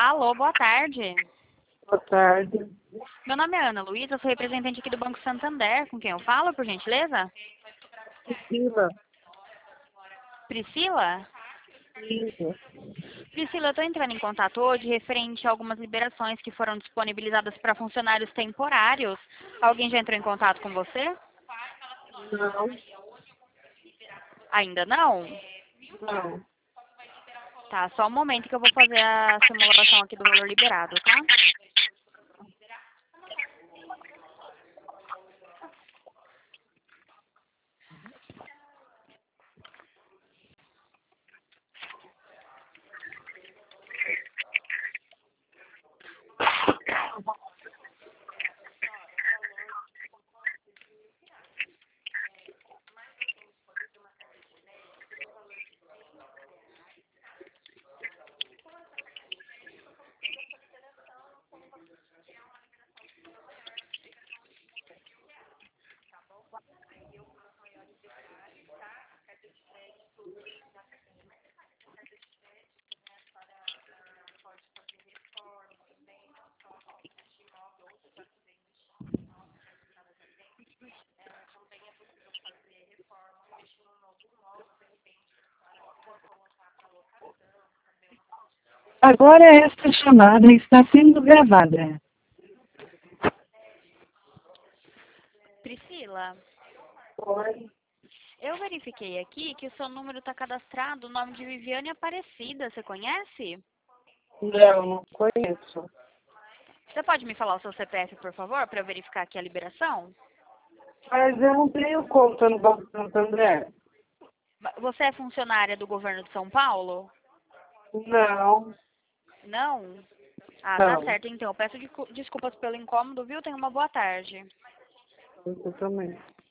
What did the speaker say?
Alô, boa tarde. Boa tarde. Meu nome é Ana Luísa, sou representante aqui do Banco Santander. Com quem eu falo, por gentileza? Priscila. Priscila? Isso. Priscila, eu estou entrando em contato hoje referente a algumas liberações que foram disponibilizadas para funcionários temporários. Alguém já entrou em contato com você? Não, Ainda não? não. Tá, só um momento que eu vou fazer a simulação aqui do valor liberado, tá? Agora esta chamada está sendo gravada. Priscila, Oi? eu verifiquei aqui que o seu número está cadastrado, o nome de Viviane Aparecida. Você conhece? Não conheço. Você pode me falar o seu CPF, por favor, para eu verificar aqui a liberação? Mas eu não tenho conta no Banco Santander. Você é funcionária do governo de São Paulo? Não, Não? Ah, tá não. certo. Então, eu peço desculpas pelo incômodo, viu? Tenha uma boa tarde. Eu também.